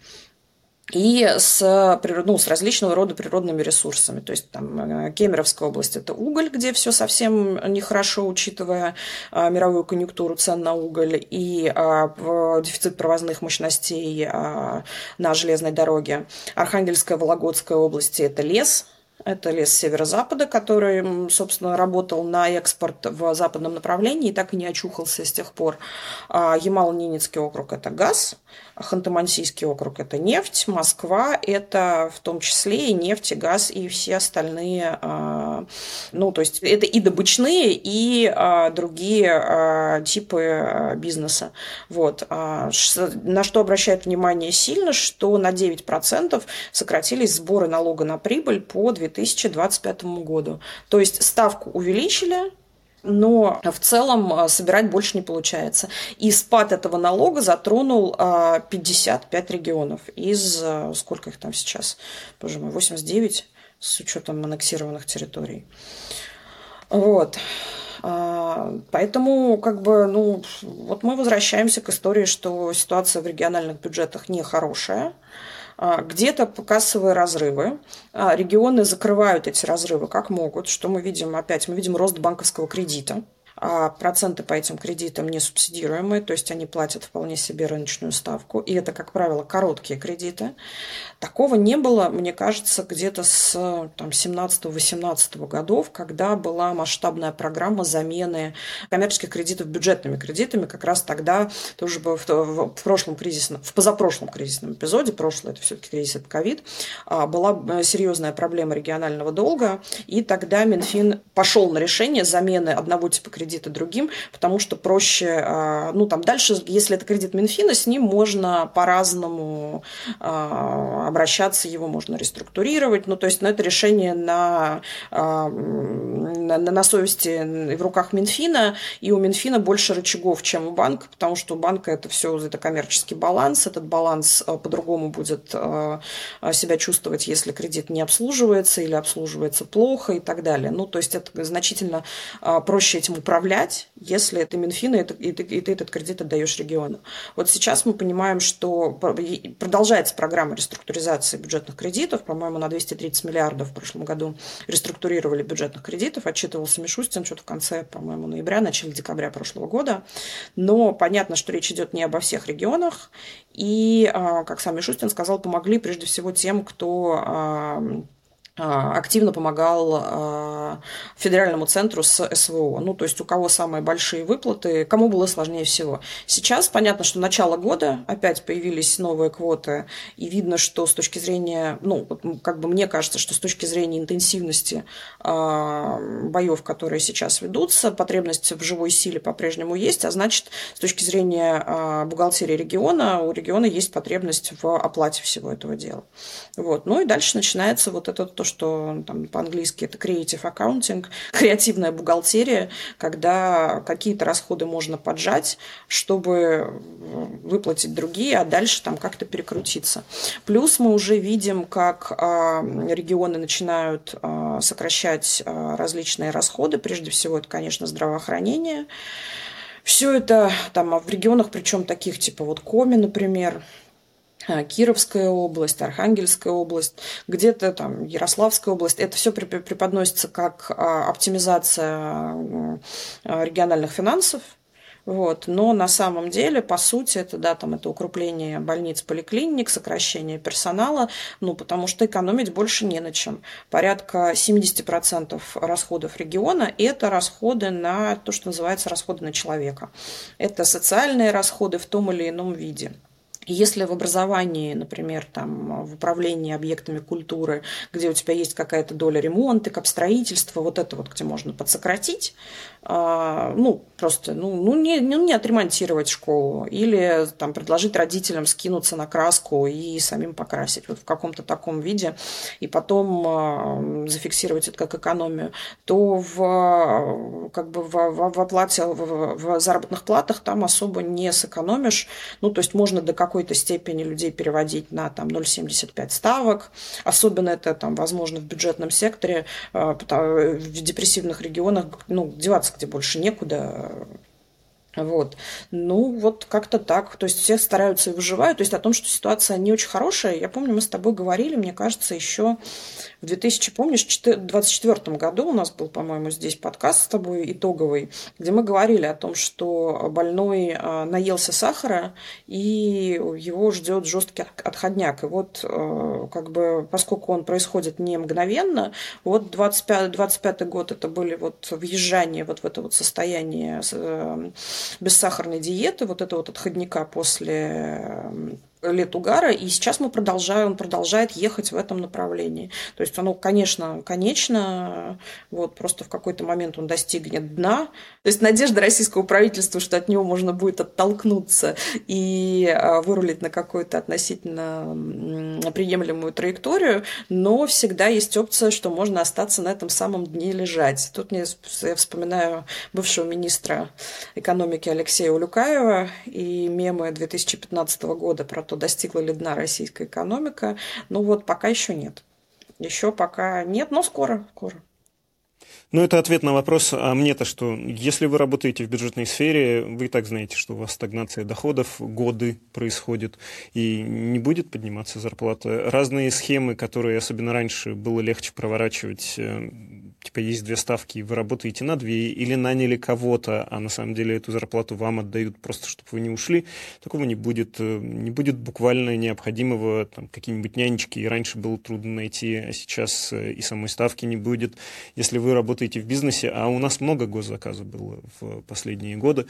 S3: и с различного рода природными ресурсами. То есть там Кемеровская область – это уголь, где все совсем нехорошо, учитывая мировую конъюнктуру цен на уголь и дефицит провозных мощностей на железной дороге. Архангельская, Вологодская области – это лес. Это лес северо-запада, который, собственно, работал на экспорт в западном направлении и так и не очухался с тех пор. Ямало-Ненецкий округ – это газ, Ханты-Мансийский округ – это нефть, Москва – это в том числе и нефть, и газ, и все остальные, ну, то есть это и добычные, и другие типы бизнеса. Вот. На что обращает внимание сильно, что на 9% сократились сборы налога на прибыль по 2025 году. То есть ставку увеличили, но в целом собирать больше не получается. И спад этого налога затронул 55 регионов из, сколько их там сейчас, боже мой, 89 с учетом аннексированных территорий. Вот. Поэтому, вот мы возвращаемся к истории, что ситуация в региональных бюджетах нехорошая. Где-то кассовые разрывы. Регионы закрывают эти разрывы как могут. Что мы видим опять? Мы видим рост банковского кредита. Проценты по этим кредитам не субсидируемые, то есть они платят вполне себе рыночную ставку. И это, как правило, короткие кредиты. Такого не было, мне кажется, где-то с 17-18 годов, когда была масштабная программа замены коммерческих кредитов бюджетными кредитами. Как раз тогда, тоже в позапрошлом кризисном эпизоде, прошлый, это все-таки кризис, это ковид, была серьезная проблема регионального долга, и тогда Минфин пошел на решение замены одного типа кредита другим, потому что проще, дальше, если это кредит Минфина, с ним можно по-разному обращаться, его можно реструктурировать, это решение на совести и в руках Минфина, и у Минфина больше рычагов, чем у банка, потому что у банка это коммерческий баланс, этот баланс по-другому будет себя чувствовать, если кредит не обслуживается или обслуживается плохо и так далее. Это значительно проще этим управлять, если это Минфин, и ты этот кредит отдаешь региону. Вот сейчас мы понимаем, что продолжается программа реструктуризации бюджетных кредитов. По-моему, на 230 миллиардов в прошлом году реструктурировали бюджетных кредитов. Отчитывался Мишустин что-то в конце, по-моему, ноября, начале декабря прошлого года. Но понятно, что речь идет не обо всех регионах. И, как сам Мишустин сказал, помогли прежде всего тем, кто активно помогал федеральному центру с СВО. То есть у кого самые большие выплаты, кому было сложнее всего. Сейчас понятно, что начало года, опять появились новые квоты, и видно, что с точки зрения, мне кажется, что с точки зрения интенсивности боев, которые сейчас ведутся, потребность в живой силе по-прежнему есть, а значит, с точки зрения бухгалтерии региона, у региона есть потребность в оплате всего этого дела. Вот. И дальше начинается то, что по-английски это creative accounting, креативная бухгалтерия, когда какие-то расходы можно поджать, чтобы выплатить другие, а дальше как-то перекрутиться. Плюс мы уже видим, как регионы начинают сокращать различные расходы. Прежде всего, это, конечно, здравоохранение. Все это в регионах, причем таких типа Коми, например, Кировская область, Архангельская область, где-то Ярославская область. Это все преподносится как оптимизация региональных финансов. Вот. Но на самом деле, по сути, это, да, там, это укрепление больниц, поликлиник, сокращение персонала, ну, потому что экономить больше не на чем. Порядка 70% расходов региона – это расходы на то, что называется расходы на человека. Это социальные расходы в том или ином виде. Если в образовании, например, там, в управлении объектами культуры, где у тебя есть какая-то доля ремонта, капстроительства, вот это вот, где можно подсократить, просто не отремонтировать школу или там, предложить родителям скинуться на краску и самим покрасить вот в каком-то таком виде и потом зафиксировать это как экономию, то в оплате, в заработных платах там особо не сэкономишь. Ну, то есть можно до какой-то степени людей переводить на там 0,75 ставок. Особенно это там возможно в бюджетном секторе, в депрессивных регионах, деваться где больше некуда. Вот. Вот как-то так. То есть все стараются и выживают. То есть о том, что ситуация не очень хорошая, я помню, мы с тобой говорили, мне кажется, еще в 2024 году у нас был, по-моему, здесь подкаст с тобой итоговый, где мы говорили о том, что больной наелся сахара, и его ждет жесткий отходняк. И вот поскольку он происходит не мгновенно, вот 25 год это были вот въезжания вот в это вот состояние бессахарной диеты, вот это вот отходника после лет угара, и сейчас он продолжает ехать в этом направлении. То есть оно, конечно, вот просто в какой-то момент он достигнет дна. То есть надежда российского правительства, что от него можно будет оттолкнуться и вырулить на какую-то относительно приемлемую траекторию, но всегда есть опция, что можно остаться на этом самом дне лежать. Тут я вспоминаю бывшего министра экономики Алексея Улюкаева и мемы 2015 года про то, достигла ли дна российская экономика. Пока еще нет. Еще пока нет, но скоро.
S2: Это ответ на вопрос, а мне-то что? Если вы работаете в бюджетной сфере, вы и так знаете, что у вас стагнация доходов, годы происходит, и не будет подниматься зарплата. Разные схемы, которые особенно раньше было легче проворачивать, есть 2 ставки, вы работаете на 2, или наняли кого-то, а на самом деле эту зарплату вам отдают просто, чтобы вы не ушли, такого не будет. Не будет буквально необходимого какие-нибудь нянечки, и раньше было трудно найти, а сейчас и самой ставки не будет. Если вы работаете в бизнесе, а у нас много госзаказов было в последние годы,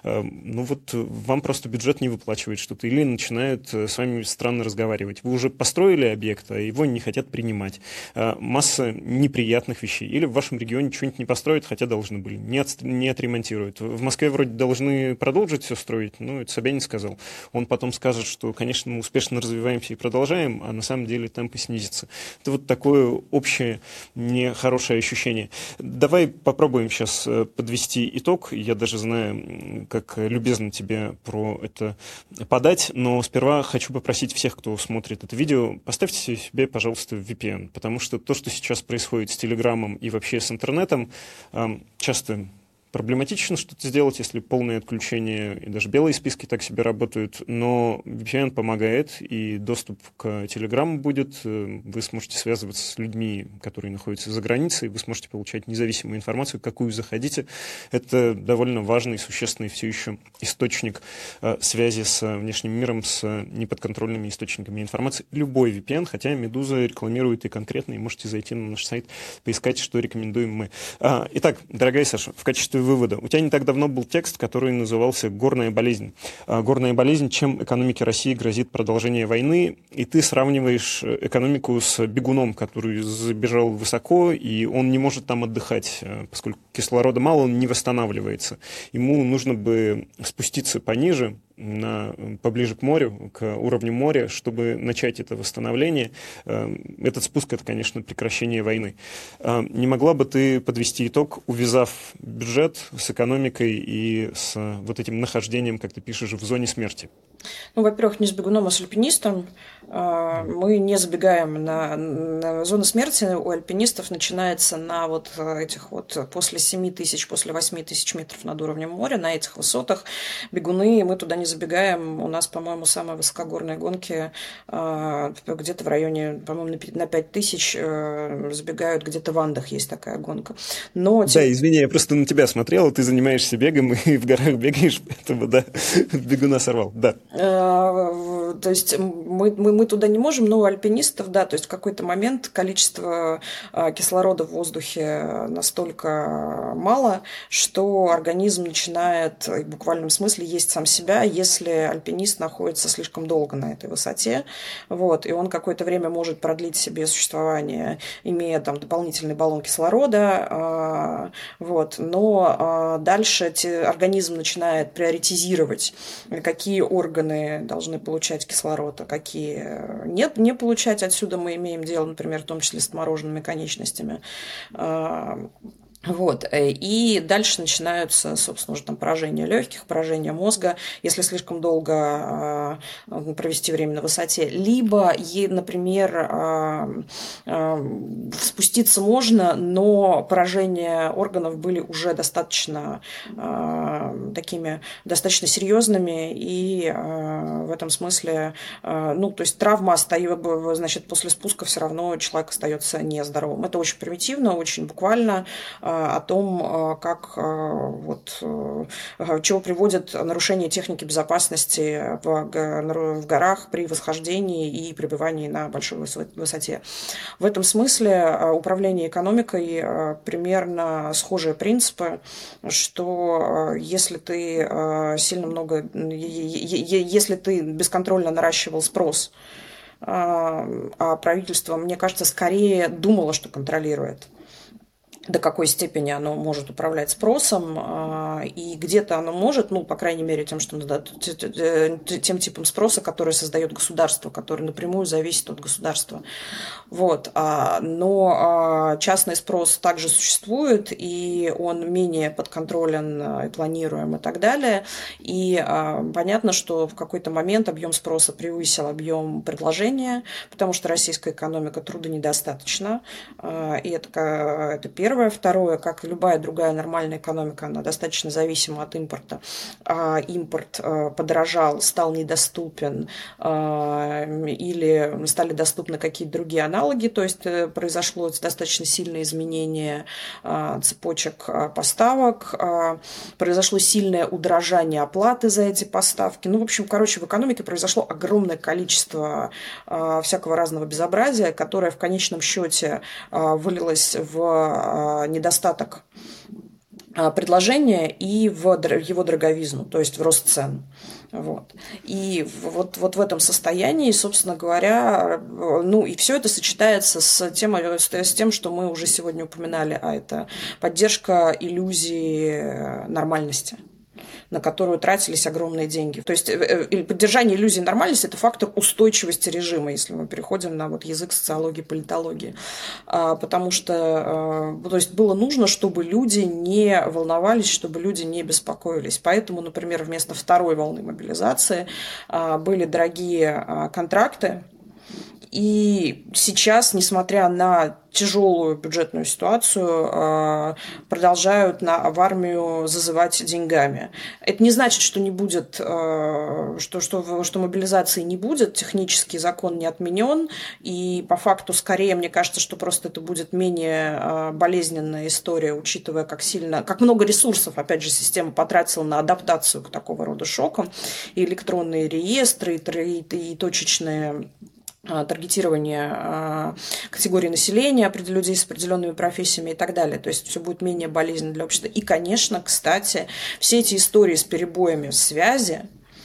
S2: вам просто бюджет не выплачивает что-то, или начинают с вами странно разговаривать. Вы уже построили объект, а его не хотят принимать. Масса неприятных вещей. Или в вашем регионе что-нибудь не построят, хотя должны были, не отремонтируют. В Москве вроде должны продолжить все строить, это Собянин сказал. Он потом скажет, что, конечно, мы успешно развиваемся и продолжаем, а на самом деле темпы снизятся. Это вот такое общее нехорошее ощущение. Давай попробуем сейчас подвести итог. Я даже знаю, как любезно тебе про это подать, но сперва хочу попросить всех, кто смотрит это видео, поставьте себе, пожалуйста, VPN, потому что то, что сейчас происходит с Телеграмом и вообще с интернетом, часто проблематично что-то сделать, если полное отключение, и даже белые списки так себе работают, но VPN помогает, и доступ к Telegram будет, вы сможете связываться с людьми, которые находятся за границей, вы сможете получать независимую информацию, какую захотите. Это довольно важный, существенный все еще источник связи с внешним миром, с неподконтрольными источниками информации. Любой VPN, хотя Медуза рекламирует и конкретно, и можете зайти на наш сайт, поискать, что рекомендуем мы. Итак, дорогая Саша, в качестве вывода. У тебя не так давно был текст, который назывался «Горная болезнь». Горная болезнь, чем экономике России грозит продолжение войны, и ты сравниваешь экономику с бегуном, который забежал высоко, и он не может там отдыхать, поскольку кислорода мало, он не восстанавливается. Ему нужно бы спуститься пониже, поближе к морю, к уровню моря, чтобы начать это восстановление. Этот спуск — это, конечно, прекращение войны. Не могла бы ты подвести итог, увязав бюджет с экономикой и с вот этим нахождением, как ты пишешь, в зоне смерти?
S3: Ну, во-первых, не с бегуном, а с альпинистом. Мы не забегаем на зону смерти. У альпинистов начинается на вот этих вот после 7 тысяч, после 8 тысяч метров над уровнем моря, на этих высотах. Бегуны, мы туда не забегаем. У нас, по-моему, самые высокогорные гонки где-то в районе, по-моему, на 5 тысяч забегают, где-то в Андах есть такая гонка. Но,
S2: да, извини, я просто на тебя смотрел, ты занимаешься бегом и в горах бегаешь, поэтому, да, бегуна сорвал, да.
S3: То есть мы туда не можем, но у альпинистов, да, то есть в какой-то момент количество кислорода в воздухе настолько мало, что организм начинает в буквальном смысле есть сам себя, если альпинист находится слишком долго на этой высоте, вот, и он какое-то время может продлить себе существование, имея там дополнительный баллон кислорода, вот, но дальше организм начинает приоритизировать, какие органы должны получать кислород, а какие нет, не получать. Отсюда мы имеем дело, например, в том числе с отмороженными конечностями. Вот. И дальше начинаются, собственно, уже там поражения легких, поражения мозга, если слишком долго провести время на высоте. Либо, например, спуститься можно, но поражения органов были уже достаточно такими, достаточно серьезными, и в этом смысле, ну, то есть травма остается, значит, после спуска все равно человек остается нездоровым. Это очень примитивно, очень буквально, о том, как чего приводит нарушение техники безопасности в горах при восхождении и пребывании на большой высоте. В этом смысле управление экономикой примерно схожие принципы, что если ты сильно много, если ты бесконтрольно наращивал спрос, а правительство, мне кажется, скорее думало, что контролирует, до какой степени оно может управлять спросом, и где-то оно может, ну, по крайней мере, тем типом спроса, который создает государство, который напрямую зависит от государства. Вот. Но частный спрос также существует, и он менее подконтролен, планируем и так далее. И понятно, что в какой-то момент объем спроса превысил объем предложения, потому что российская экономика трудонедостаточна, и это первое. Второе, как и любая другая нормальная экономика, она достаточно зависима от импорта. Импорт подорожал, стал недоступен, или стали доступны какие-то другие аналоги, то есть произошло достаточно сильное изменение цепочек поставок, произошло сильное удорожание оплаты за эти поставки. Ну, в общем, в экономике произошло огромное количество всякого разного безобразия, которое в конечном счете вылилось в недостаток предложения и в его дороговизну, то есть в рост цен. Вот. И вот в этом состоянии, собственно говоря, ну и все это сочетается с тем, что мы уже сегодня упоминали, а это поддержка иллюзии нормальности, на которую тратились огромные деньги. То есть поддержание иллюзии нормальности – это фактор устойчивости режима, если мы переходим на язык социологии, политологии. Потому что то есть было нужно, чтобы люди не волновались, чтобы люди не беспокоились. Поэтому, например, вместо второй волны мобилизации были дорогие контракты. И сейчас, несмотря на тяжелую бюджетную ситуацию, продолжают в армию зазывать деньгами. Это не значит, что не будет, что мобилизации не будет, технический закон не отменен, и по факту скорее, мне кажется, что просто это будет менее болезненная история, учитывая, как много ресурсов, опять же, система потратила на адаптацию к такого рода шокам, и электронные реестры, и точечные таргетирование категории населения, людей с определенными профессиями и так далее. То есть все будет менее болезненно для общества. И, конечно, кстати, все эти истории с перебоями в связи,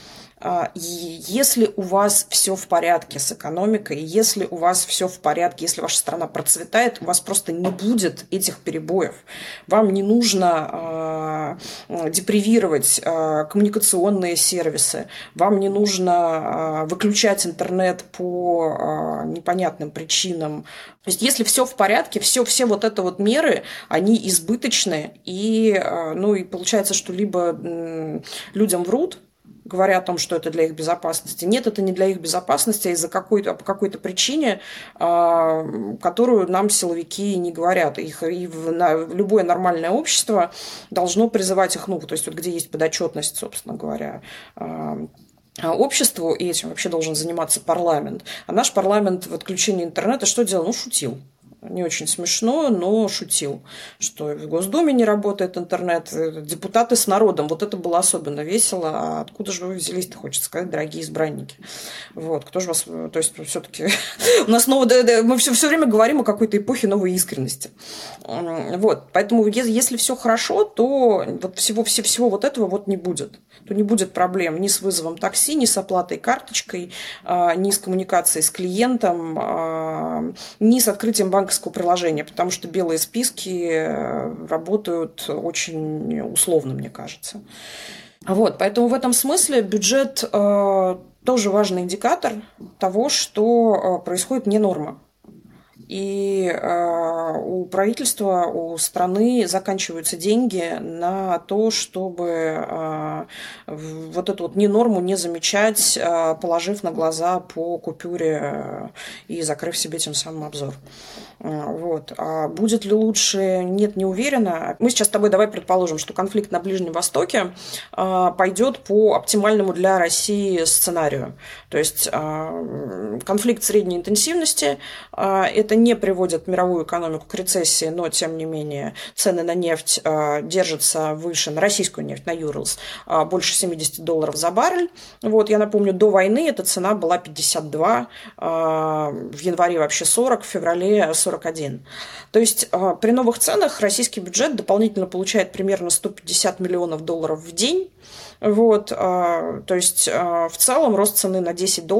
S3: если у вас все в порядке с экономикой, если у вас все в порядке, если ваша страна процветает, у вас просто не будет этих перебоев. Вам не нужно депривировать коммуникационные сервисы, вам не нужно выключать интернет по непонятным причинам. То есть если все в порядке, все вот это вот меры, они избыточны, и получается, что либо людям врут, говоря о том, что это для их безопасности. Нет, это не для их безопасности, а по какой-то причине, которую нам силовики не говорят. Любое нормальное общество должно призывать их, то есть вот где есть подотчетность, собственно говоря, обществу, и этим вообще должен заниматься парламент. А наш парламент в отключении интернета что делал? Шутил. Не очень смешно, но шутил, что в Госдуме не работает интернет, депутаты с народом. Вот это было особенно весело. А откуда же вы взялись-то, хочется сказать, дорогие избранники? Вот, кто же вас... То есть, все-таки у нас мы все время говорим о какой-то эпохе новой искренности. Вот, поэтому если все хорошо, то вот всего вот этого вот не будет. То не будет проблем ни с вызовом такси, ни с оплатой карточкой, ни с коммуникацией с клиентом, ни с открытием банковского приложения, потому что белые списки работают очень условно, мне кажется. Вот, поэтому в этом смысле бюджет тоже важный индикатор того, что происходит не норма. И у правительства, у страны заканчиваются деньги на то, чтобы вот эту вот ненорму не замечать, положив на глаза по купюре и закрыв себе тем самым обзор. Вот. А будет ли лучше? Нет, не уверена. Мы сейчас с тобой давай предположим, что конфликт на Ближнем Востоке пойдет по оптимальному для России сценарию. То есть конфликт средней интенсивности, это не приводит мировую экономику к рецессии, но тем не менее цены на нефть держатся выше, на российскую нефть, на Urals, больше $70 за баррель. Вот, я напомню, до войны эта цена была 52, в январе вообще 40, в феврале 41. То есть при новых ценах российский бюджет дополнительно получает примерно $150 миллионов в день. Вот, то есть в целом рост цены на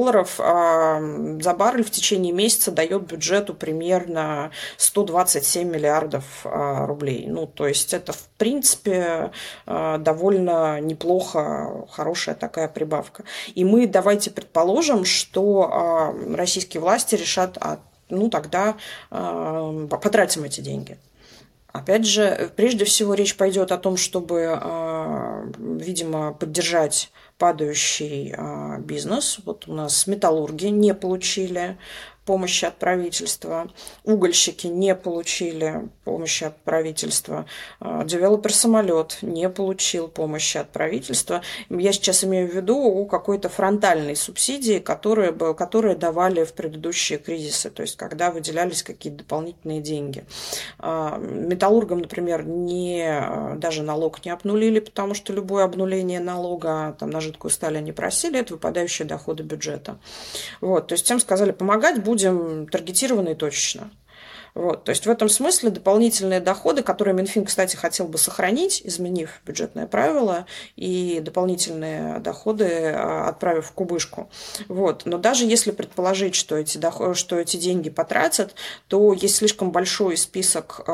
S3: $10 за баррель в течение месяца дает бюджету примерно 127 миллиардов рублей. Ну, то есть это в принципе довольно неплохо, хорошая такая прибавка. И мы давайте предположим, что российские власти решат, тогда потратим эти деньги. Опять же, прежде всего речь пойдет о том, чтобы, видимо, поддержать падающий бизнес. Вот у нас металлурги не получили помощи от правительства, угольщики не получили помощи от правительства, девелопер-самолет не получил помощи от правительства. Я сейчас имею в виду о какой-то фронтальной субсидии, которые давали в предыдущие кризисы, то есть когда выделялись какие-то дополнительные деньги. Металлургам, например, даже налог не обнулили, потому что любое обнуление налога на жидкую сталь они просили, это выпадающие доходы бюджета. Вот, то есть всем сказали, помогать будем таргетированно и точечно. Вот, то есть в этом смысле дополнительные доходы, которые Минфин, кстати, хотел бы сохранить, изменив бюджетное правило, и дополнительные доходы отправив в кубышку. Вот. Но даже если предположить, что эти деньги потратят, то есть слишком большой список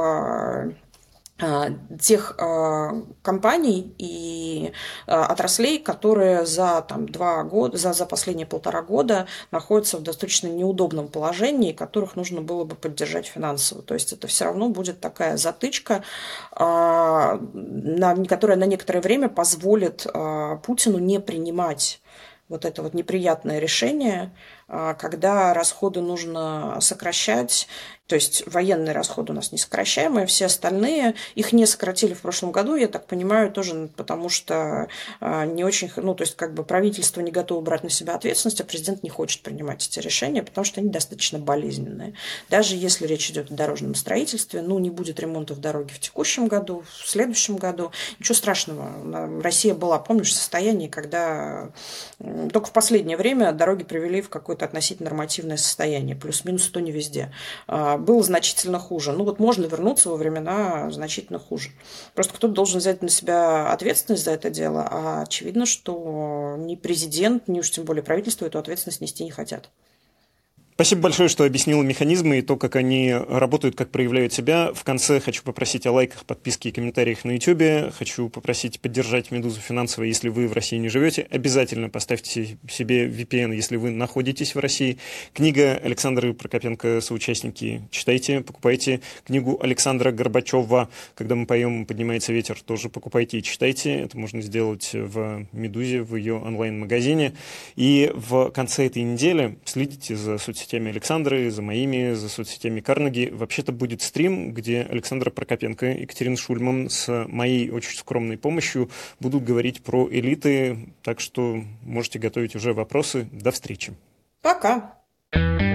S3: тех компаний и отраслей, которые за 2 года, за последние 1,5 года находятся в достаточно неудобном положении, которых нужно было бы поддержать финансово. То есть это все равно будет такая затычка, которая на некоторое время позволит Путину не принимать вот это вот неприятное решение, когда расходы нужно сокращать. То есть военные расходы у нас не сокращаемые, все остальные, их не сократили в прошлом году, я так понимаю, тоже потому что не очень, то есть правительство не готово брать на себя ответственность, а президент не хочет принимать эти решения, потому что они достаточно болезненные. Даже если речь идет о дорожном строительстве, не будет ремонтов дороги в текущем году, в следующем году, ничего страшного. Россия была, помнишь, в состоянии, когда только в последнее время дороги привели в какое-то относительно нормативное состояние, плюс-минус то не везде. Было значительно хуже. Можно вернуться во времена значительно хуже. Просто кто-то должен взять на себя ответственность за это дело, а очевидно, что ни президент, ни уж тем более правительство эту ответственность нести не хотят.
S2: Спасибо большое, что объяснил механизмы и то, как они работают, как проявляют себя. В конце хочу попросить о лайках, подписке и комментариях на YouTube. Хочу попросить поддержать «Медузу» финансово, если вы в России не живете. Обязательно поставьте себе VPN, если вы находитесь в России. Книга Александры Прокопенко «Соучастники» читайте, покупайте. Книгу Александра Горбачева «Когда мы поем, поднимается ветер» тоже покупайте и читайте. Это можно сделать в «Медузе», в ее онлайн-магазине. И в конце этой недели следите за соцсетями Александры, за моими, за соцсетями Карнеги. Вообще-то будет стрим, где Александра Прокопенко и Екатерина Шульман с моей очень скромной помощью будут говорить про элиты, так что можете готовить уже вопросы. До встречи.
S3: Пока.